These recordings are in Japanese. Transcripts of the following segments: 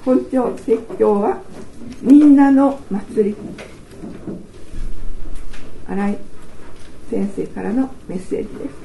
本庁説教はみんなの祭り。新井先生からのメッセージです。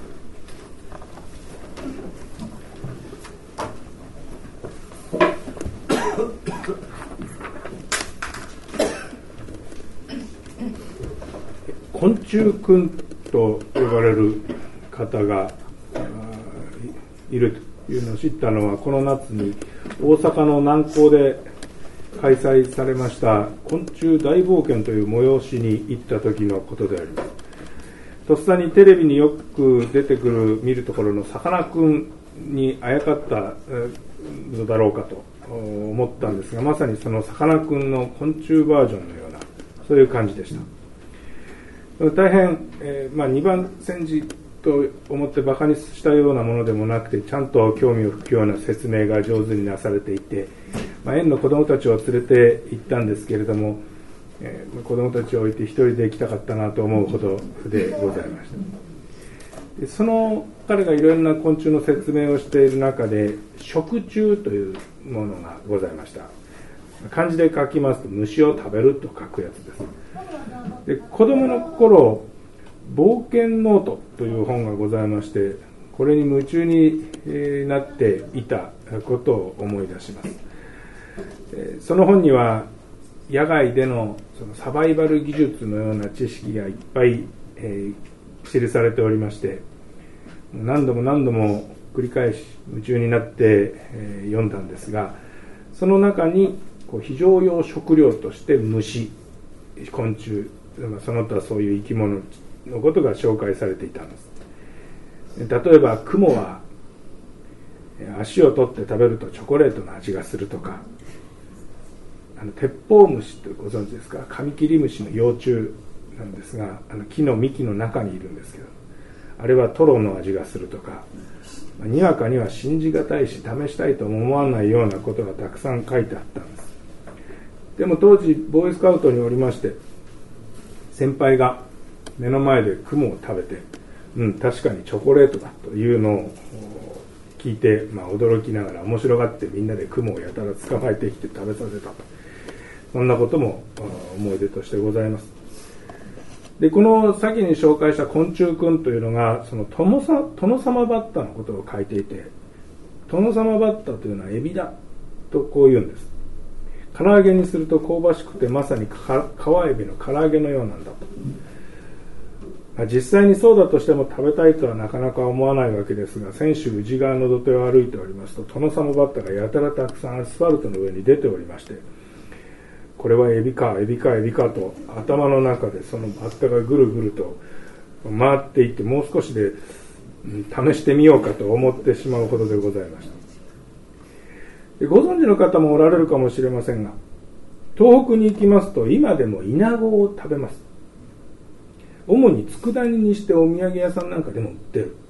昆虫くんと呼ばれる方がいるというのを知ったのは、この夏に大阪の南港で開催されました昆虫大冒険という催しに行った時のことであります。とっさにテレビによく出てくる見るところのさかなクンにあやかったのだろうかと思ったんですが、まさにそのさかなクンの昆虫バージョンのような、そういう感じでした。大変、二番煎じと思ってバカにしたようなものでもなくて、ちゃんと興味を吹くような説明が上手になされていて、園の子どもたちを連れて行ったんですけれども、子どもたちを置いて一人で行きたかったなと思うほどでございました。でその彼がいろんな昆虫の説明をしている中で、食虫というものがございました。漢字で書きますと虫を食べると書くやつです。で子供の頃、冒険ノートという本がございまして、これに夢中になっていたことを思い出します。その本には野外でのそのサバイバル技術のような知識がいっぱい、記されておりまして、何度も何度も繰り返し夢中になって、読んだんですが、その中に非常用食料として虫、昆虫、その他そういう生き物のことが紹介されていたんです。例えばクモは足を取って食べるとチョコレートの味がするとか、鉄砲虫ってご存知ですか？カミキリムシの幼虫なんですが、木の幹の中にいるんですけど、あれはトロの味がするとか、にわかには信じがたいし試したいとも思わないようなことがたくさん書いてあったんです。でも当時ボーイスカウトにおりまして、先輩が目の前でクモを食べて、確かにチョコレートだというのを聞いて、驚きながら面白がってみんなでクモをやたら捕まえてきて食べさせたと、そんなことも思い出としてございます。でこの先に紹介した昆虫くんというのが、その殿様バッタのことを書いていて、殿様バッタというのはエビだとこう言うんです。唐揚げにすると香ばしくて、まさに川エビの唐揚げのようなんだと。実際にそうだとしても食べたいとはなかなか思わないわけですが、先週宇治川の土手を歩いておりますと、殿様バッタがやたらたくさんアスファルトの上に出ておりまして、これはエビかエビかエビかと頭の中でそのバッタがぐるぐると回っていって、もう少しで試してみようかと思ってしまうほどでございました。ご存知の方もおられるかもしれませんが、東北に行きますと今でもイナゴを食べます。主に佃煮にしてお土産屋さんなんかでも売ってる。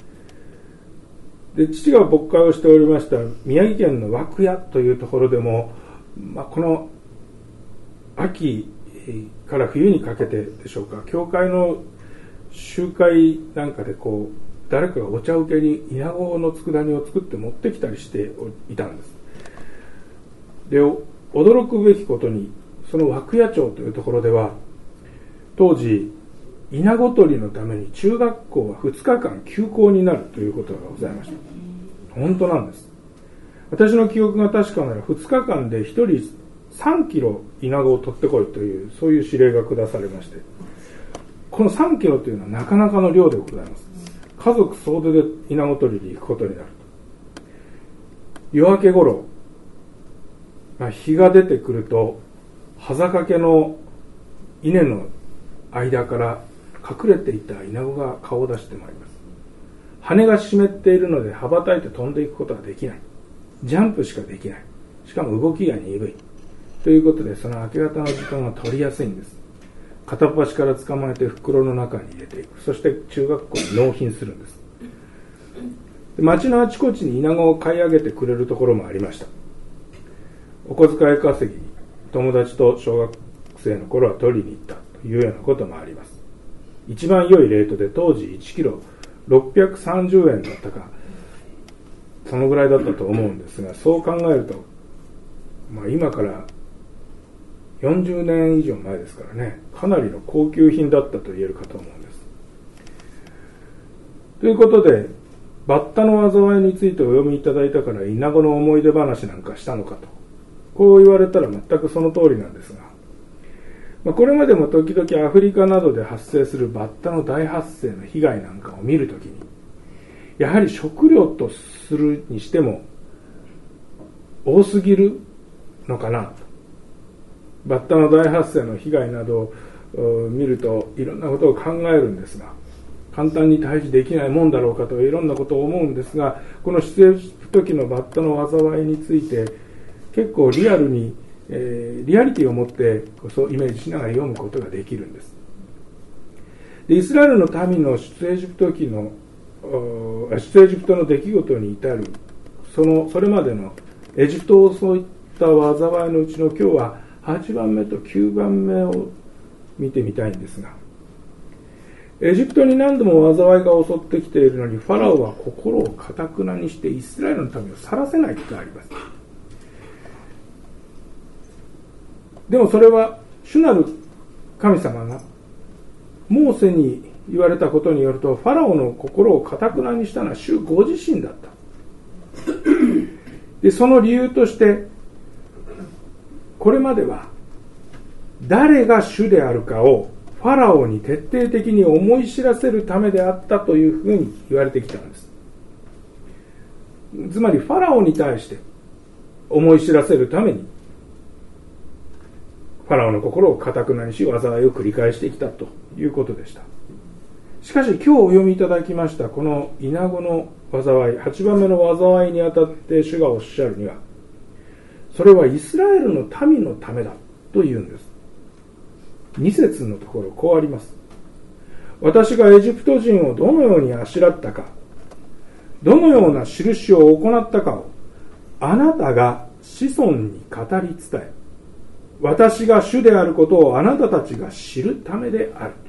で父が牧会をしておりました宮城県の涌谷というところでも、この秋から冬にかけてでしょうか、教会の集会なんかで誰かがお茶受けにイナゴの佃煮を作って持ってきたりしていたんです。で驚くべきことに、その涌谷町というところでは当時イナゴ取りのために中学校は2日間休校になるということがございました。本当なんです。私の記憶が確かなら2日間で1人3キロイナゴを取ってこいという、そういう指令が下されまして、この3キロというのはなかなかの量でございます。家族総出でイナゴ取りに行くことになると。夜明け頃、日が出てくると葉坂家の稲の間から隠れていたイナゴが顔を出してまいります。羽が湿っているので羽ばたいて飛んでいくことはできない。ジャンプしかできない。しかも動きが鈍いということで、その明け方の時間が取りやすいんです。片っ端から捕まえて袋の中に入れていく。そして中学校に納品するんです。町のあちこちにイナゴを買い上げてくれるところもありました。お小遣い稼ぎに友達と小学生の頃は取りに行ったというようなこともあります。一番良いレートで当時1キロ630円だったか、そのぐらいだったと思うんですが、そう考えると今から40年以上前ですからね、かなりの高級品だったと言えるかと思うんです。ということで、バッタの災いについてお読みいただいたからイナゴの思い出話なんかしたのかと、こう言われたら全くその通りなんですが、これまでも時々アフリカなどで発生するバッタの大発生の被害なんかを見るときに、やはり食料とするにしても多すぎるのかなと。バッタの大発生の被害などを見るといろんなことを考えるんですが、簡単に退治できないもんだろうかといろんなことを思うんですが、この出エジプト記のバッタの災いについて結構リアルに、リアリティを持ってそうイメージしながら読むことができるんです。で、イスラエルの民の出エジプトの出来事に至るそれまでのエジプトを襲った災いのうちの今日は8番目と9番目を見てみたいんですが、エジプトに何度も災いが襲ってきているのに、ファラオは心をかたくなにしてイスラエルの民を去らせないとあります。でもそれは主なる神様がモーセに言われたことによると、ファラオの心をかたくなにしたのは主ご自身だった。で、その理由として、これまでは誰が主であるかをファラオに徹底的に思い知らせるためであったというふうに言われてきたんです。つまりファラオに対して思い知らせるためにファラオの心をかたくなにし災いを繰り返してきたということでした。しかし今日お読みいただきましたこのイナゴの災い、8番目の災いにあたって主がおっしゃるには、それはイスラエルの民のためだというんです。2節のところこうあります。私がエジプト人をどのようにあしらったか、どのような印を行ったかをあなたが子孫に語り伝え、私が主であることをあなたたちが知るためである。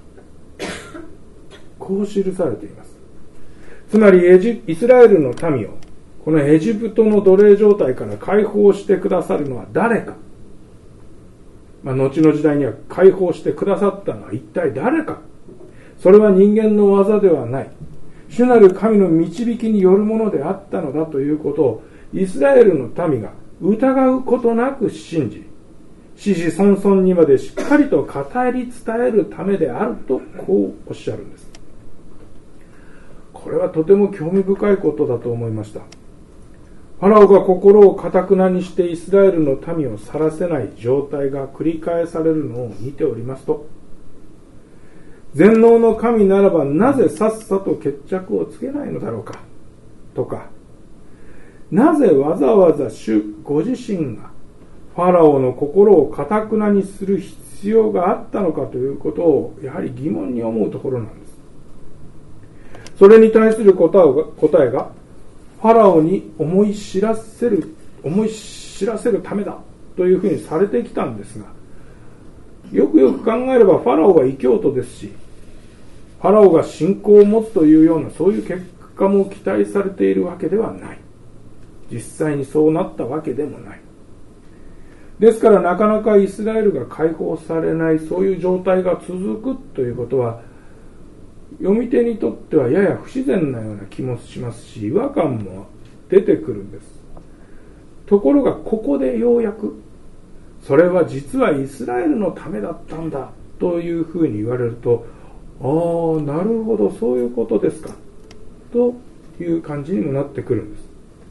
こう記されています。つまりイスラエルの民をこのエジプトの奴隷状態から解放してくださるのは誰か。後の時代には解放してくださったのは一体誰か。それは人間の技ではない。主なる神の導きによるものであったのだということをイスラエルの民が疑うことなく信じ、子々孫々にまでしっかりと語り伝えるためであるとこうおっしゃるんです。これはとても興味深いことだと思いました。ファラオが心をかたくなにしてイスラエルの民を去らせない状態が繰り返されるのを見ておりますと、全能の神ならばなぜさっさと決着をつけないのだろうかとか、なぜわざわざ主ご自身がファラオの心をかたくなにする必要があったのかということをやはり疑問に思うところなんです。それに対する答えがファラオに思い知らせるためだというふうにされてきたんですが、よくよく考えればファラオは異教徒ですし、ファラオが信仰を持つというようなそういう結果も期待されているわけではない。実際にそうなったわけでもない。ですからなかなかイスラエルが解放されない、そういう状態が続くということは読み手にとってはやや不自然なような気もしますし、違和感も出てくるんです。ところがここでようやくそれは実はイスラエルのためだったんだというふうに言われると、なるほど、そういうことですかという感じにもなってくるんです。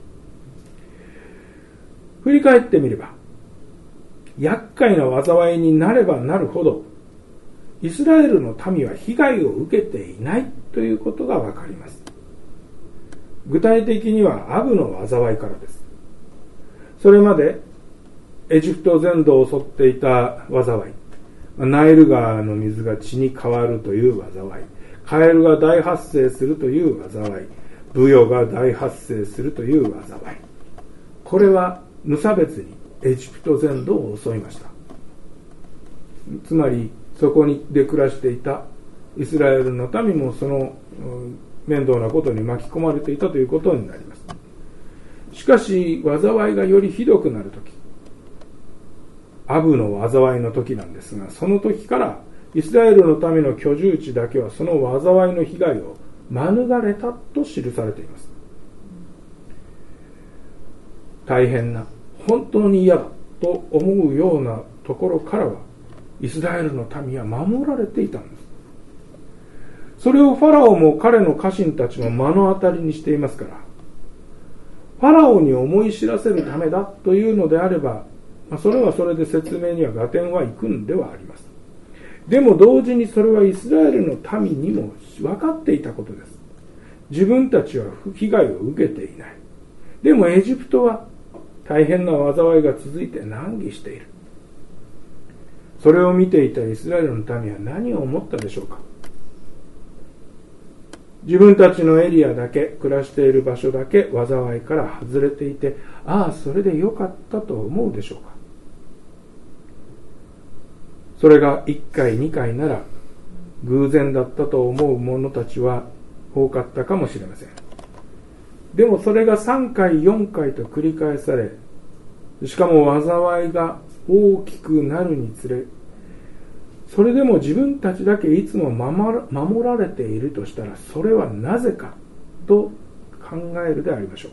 振り返ってみれば、厄介な災いになればなるほどイスラエルの民は被害を受けていないということがわかります。具体的にはアブの災いからです。それまでエジプト全土を襲っていた災い、ナイル川の水が血に変わるという災い、カエルが大発生するという災い、ブヨが大発生するという災い、これは無差別にエジプト全土を襲いました。つまりそこで暮らしていたイスラエルの民もその面倒なことに巻き込まれていたということになります。しかし災いがよりひどくなるとき、 アブの災いの時なんですが、その時からイスラエルの民の居住地だけはその災いの被害を免れたと記されています。大変な、本当に嫌だと思うようなところからはイスラエルの民は守られていたんです。それをファラオも彼の家臣たちも目の当たりにしていますから、ファラオに思い知らせるためだというのであれば、それはそれで説明には合点はいくんではあります。でも同時にそれはイスラエルの民にも分かっていたことです。自分たちは被害を受けていない。でもエジプトは大変な災いが続いて難儀している。それを見ていたイスラエルの民は何を思ったでしょうか。自分たちのエリアだけ、暮らしている場所だけ災いから外れていて、ああそれでよかったと思うでしょうか。それが1回2回なら偶然だったと思う者たちは多かったかもしれません。でもそれが3回4回と繰り返され、しかも災いが大きくなるにつれ、それでも自分たちだけいつも守られているとしたら、それはなぜかと考えるでありましょう。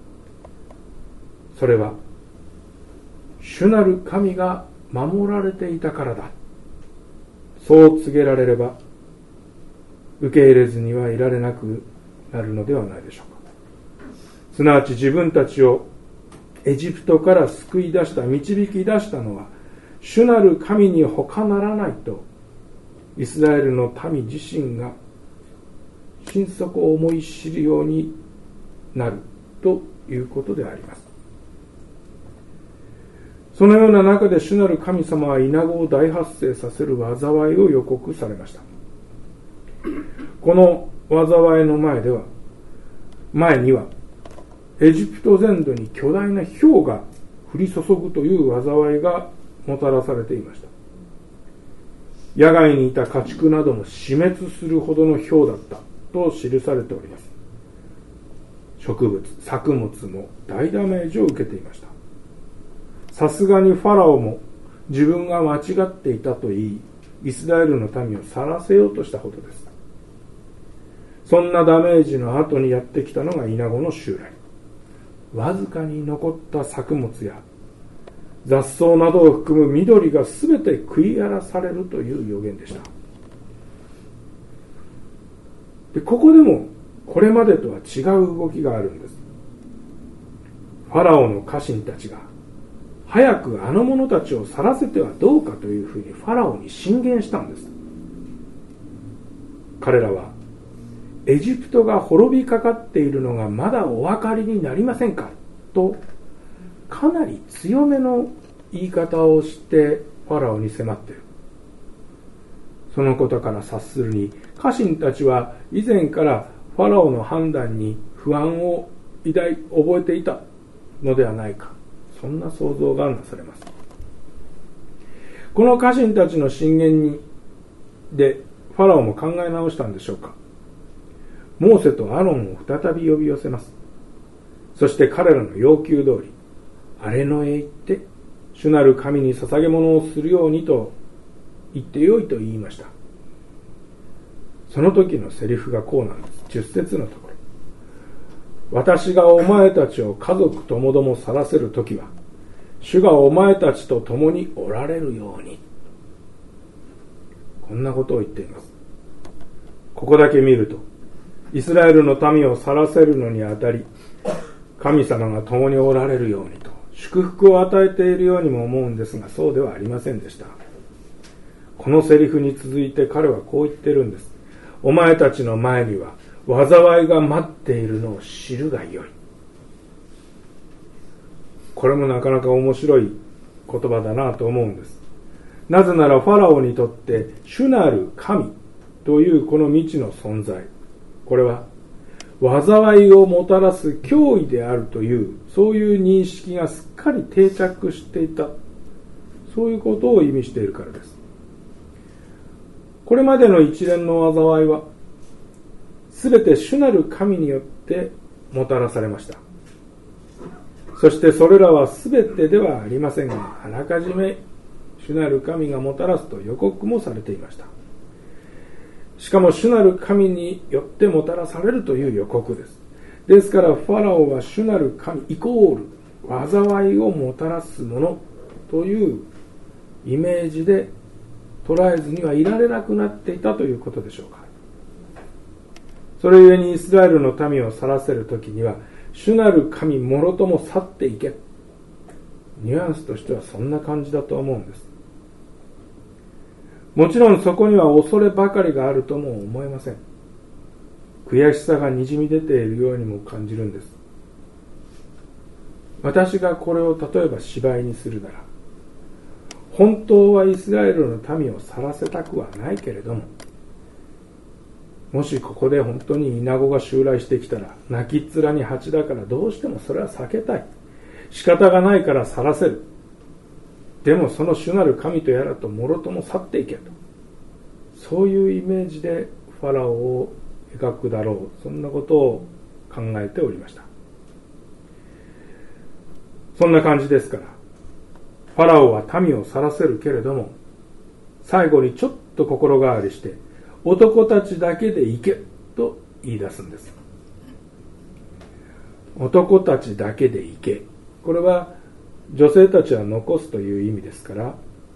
それは主なる神が守られていたからだ、そう告げられれば受け入れずにはいられなくなるのではないでしょうか。すなわち自分たちをエジプトから救い出した、導き出したのは主なる神に他ならないと、イスラエルの民自身が心底思い知るようになるということであります。そのような中で主なる神様はイナゴを大発生させる災いを予告されました。この災いの前にはエジプト全土に巨大な雹が降り注ぐという災いがもたらされていました。野外にいた家畜なども死滅するほどの雹だったと記されております。植物、作物も大ダメージを受けていました。さすがにファラオも自分が間違っていたと言い、イスラエルの民を去らせようとしたほどです。そんなダメージの後にやってきたのがイナゴの襲来。わずかに残った作物や雑草などを含む緑がすべて食い荒らされるという予言でした。で、ここでもこれまでとは違う動きがあるんです。ファラオの家臣たちが早くあの者たちを去らせてはどうかというふうにファラオに進言したんです。彼らはエジプトが滅びかかっているのがまだお分かりになりませんかと、かなり強めの言い方をしてファラオに迫っている。そのことから察するに、家臣たちは以前からファラオの判断に不安を覚えていたのではないか、そんな想像がなされます。この家臣たちの進言でファラオも考え直したんでしょうか。モーセとアロンを再び呼び寄せます。そして彼らの要求通り、荒野へ行って主なる神に捧げ物をするようにと言ってよいと言いました。その時のセリフがこうなんです。10節のところ、私がお前たちを家族ともども去らせる時は、主がお前たちと共におられるように、こんなことを言っています。ここだけ見ると、イスラエルの民を去らせるのにあたり、神様が共におられるようにと祝福を与えているようにも思うんですが、そうではありませんでした。このセリフに続いて彼はこう言ってるんです。お前たちの前には災いが待っているのを知るがよい。これもなかなか面白い言葉だなと思うんです。なぜならファラオにとって主なる神というこの未知の存在、これは災いをもたらす脅威であるという、そういう認識がすっかり定着していた、そういうことを意味しているからです。これまでの一連の災いはすべて主なる神によってもたらされました。そしてそれらはすべてではありませんが、あらかじめ主なる神がもたらすと予告もされていました。しかも主なる神によってもたらされるという予告です。ですからファラオは主なる神イコール災いをもたらすものというイメージで捉えずにはいられなくなっていたということでしょうか。それゆえにイスラエルの民を去らせるときには主なる神もろとも去っていけ、ニュアンスとしてはそんな感じだと思うんです。もちろんそこには恐ればかりがあるとも思えません。悔しさがにじみ出ているようにも感じるんです。私がこれを例えば芝居にするなら、本当はイスラエルの民を去らせたくはないけれども、もしここで本当にイナゴが襲来してきたら、泣きっ面に蜂だからどうしてもそれは避けたい。仕方がないから去らせる。でもその主なる神とやらともろとも去っていけと。そういうイメージでファラオを描くだろう。そんなことを考えておりました。そんな感じですから、ファラオは民を去らせるけれども、最後にちょっと心変わりして、男たちだけで行けと言い出すんです。男たちだけで行け。これは女性たちは残すという意味ですから、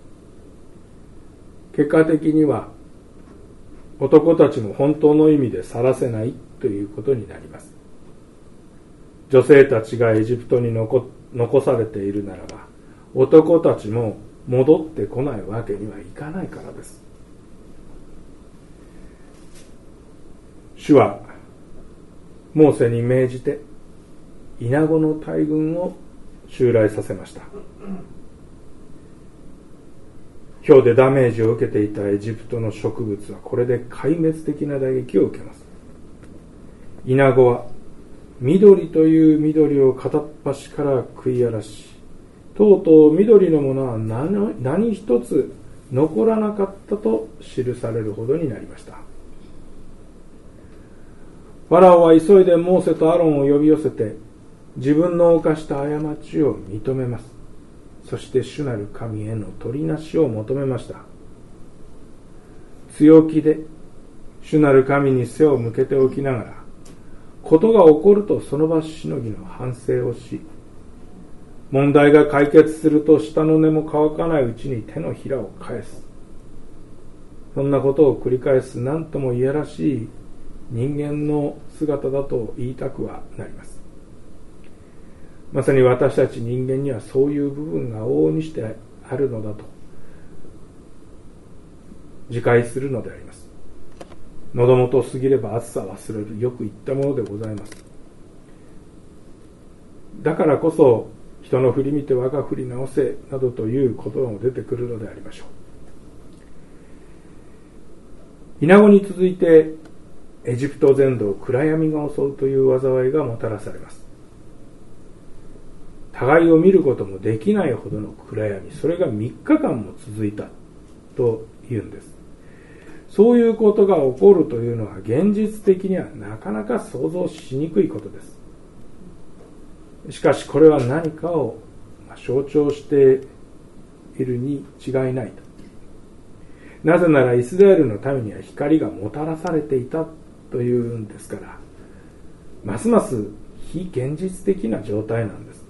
結果的には男たちも本当の意味で去らせないということになります。女性たちがエジプトに残されているならば、男たちも戻ってこないわけにはいかないからです。主はモーセに命じてイナゴの大群を襲来させました。雹でダメージを受けていたエジプトの植物はこれで壊滅的な打撃を受けます。イナゴは緑という緑を片っ端から食い荒らし、とうとう緑のものは何一つ残らなかったと記されるほどになりました。ファラオは急いでモーセとアロンを呼び寄せて、自分の犯した過ちを認めます。そして主なる神への取りなしを求めました。強気で主なる神に背を向けておきながら、ことが起こるとその場しのぎの反省をし、問題が解決すると舌の根も乾かないうちに手のひらを返す。そんなことを繰り返す何ともいやらしい人間の姿だと言いたくはなります。まさに私たち人間にはそういう部分が往々にしてあるのだと自戒するのであります。喉元過ぎれば暑さ忘れる、よく言ったものでございます。だからこそ人の振り見て我が振り直せなどという言葉も出てくるのでありましょう。イナゴに続いてエジプト全土を暗闇が襲うという災いがもたらされます。互いを見ることもできないほどの暗闇、それが3日間も続いたというんです。そういうことが起こるというのは現実的にはなかなか想像しにくいことです。しかしこれは何かを象徴しているに違いないと。なぜならイスラエルの民には光がもたらされていたというんですから、ますます非現実的な状態なんです。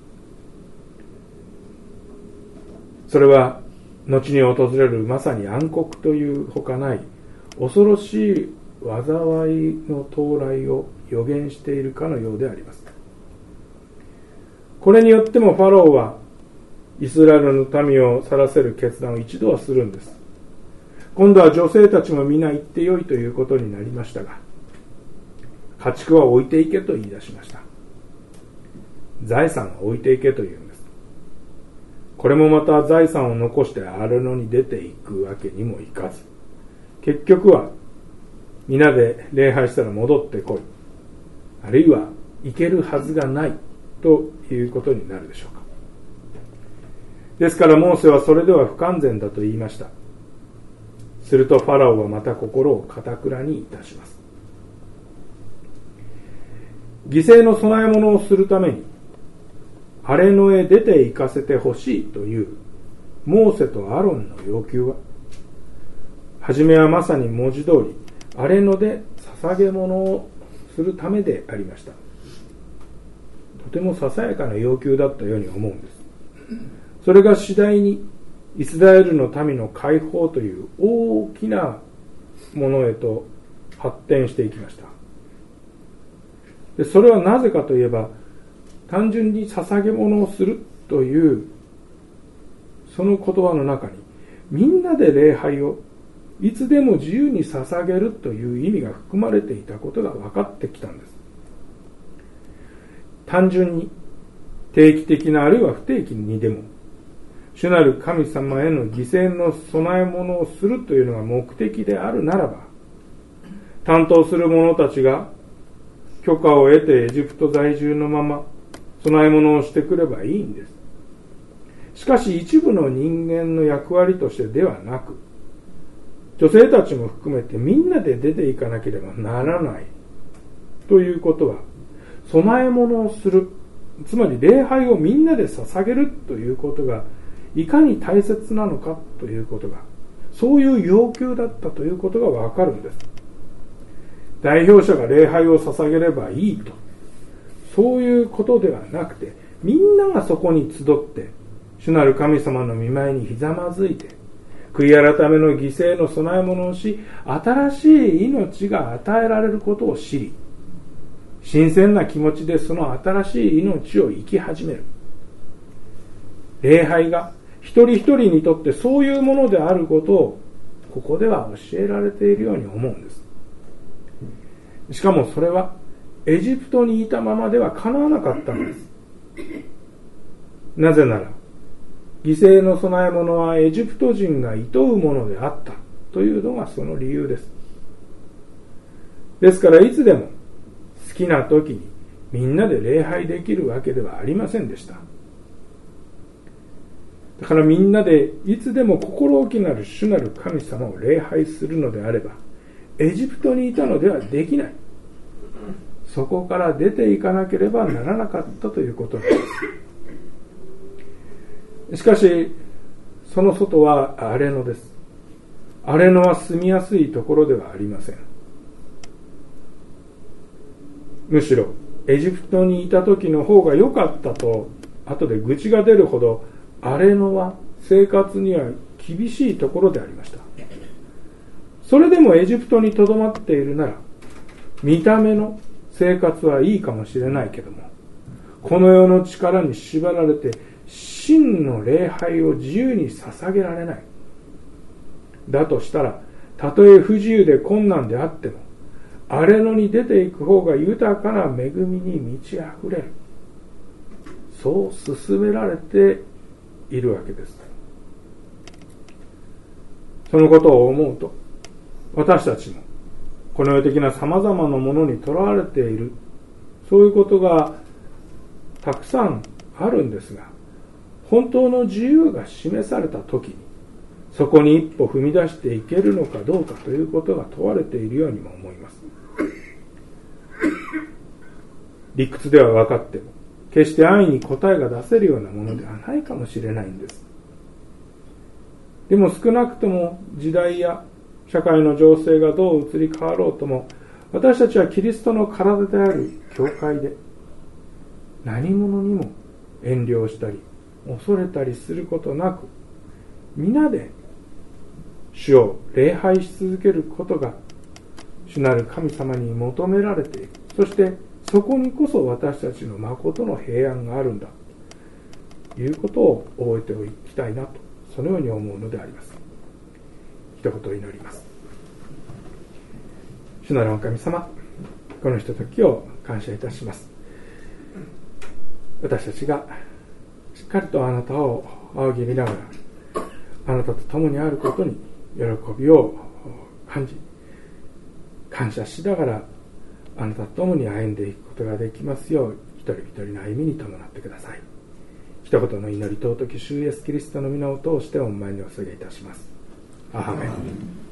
それは後に訪れるまさに暗黒というほかない恐ろしい災いの到来を予言しているかのようであります。これによってもファローはイスラエルの民を去らせる決断を一度はするんです。今度は女性たちも皆行ってよいということになりましたが、家畜は置いていけと言い出しました。財産は置いていけというんです。これもまた財産を残して荒野に出ていくわけにもいかず、結局は皆で礼拝したら戻ってこい、あるいは行けるはずがないということになるでしょうか。ですからモーセはそれでは不完全だと言いました。するとファラオはまた心をかたくなにいたします。犠牲の供え物をするために荒野へ出て行かせてほしいというモーセとアロンの要求は、はじめはまさに文字通り荒れ野で捧げ物をするためでありました。とてもささやかな要求だったように思うんです。それが次第にイスラエルの民の解放という大きなものへと発展していきました。でそれはなぜかといえば、単純に捧げ物をするというその言葉の中に、みんなで礼拝をいつでも自由に捧げるという意味が含まれていたことが分かってきたんです。単純に定期的なあるいは不定期にでも主なる神様への犠牲の供え物をするというのが目的であるならば、担当する者たちが許可を得てエジプト在住のまま供え物をしてくればいいんです。しかし一部の人間の役割としてではなく、女性たちも含めてみんなで出ていかなければならないということは、供え物をする、つまり礼拝をみんなで捧げるということがいかに大切なのかということが、そういう要求だったということがわかるんです。代表者が礼拝を捧げればいいと、そういうことではなくて、みんながそこに集って主なる神様の御前にひざまずいて、悔い改めの犠牲の供え物をし、新しい命が与えられることを知り、新鮮な気持ちでその新しい命を生き始める。礼拝が一人一人にとってそういうものであることを、ここでは教えられているように思うんです。しかもそれはエジプトにいたままでは叶わなかったんです。なぜなら、犠牲の供え物はエジプト人が厭うものであったというのがその理由です。ですからいつでも好きな時にみんなで礼拝できるわけではありませんでした。だからみんなでいつでも心置きなる主なる神様を礼拝するのであれば、エジプトにいたのではできない。そこから出ていかなければならなかったということです。しかしその外は荒れ野です。荒れ野は住みやすいところではありません。むしろエジプトにいた時の方が良かったと後で愚痴が出るほど、荒れ野は生活には厳しいところでありました。それでもエジプトにとどまっているなら、見た目の生活はいいかもしれないけども、この世の力に縛られて真の礼拝を自由に捧げられない。だとしたら、たとえ不自由で困難であっても、荒れ野に出ていく方が豊かな恵みに満ち溢れる。そう勧められているわけです。そのことを思うと、私たちもこの世的な様々なものにとらわれている、そういうことがたくさんあるんですが、本当の自由が示された時にそこに一歩踏み出していけるのかどうかということが問われているようにも思います。理屈では分かっても決して安易に答えが出せるようなものではないかもしれないんです。でも少なくとも時代や社会の情勢がどう移り変わろうとも、私たちはキリストの体である教会で何者にも遠慮したり恐れたりすることなく、皆で主を礼拝し続けることが主なる神様に求められている。そしてそこにこそ私たちの誠の平安があるんだということを覚えておきたいなと、そのように思うのであります。一言祈ります。主なる神様、このひとときを感謝いたします。私たちがしっかりとあなたを仰ぎ見ながら、あなたと共にあることに喜びを感じ、感謝しながらあなたと共に歩んでいくことができますよう、一人一人の歩みに伴ってください。一言の祈り、尊き主イエスキリストの皆を通してお前にお捧げいたします。アーメン。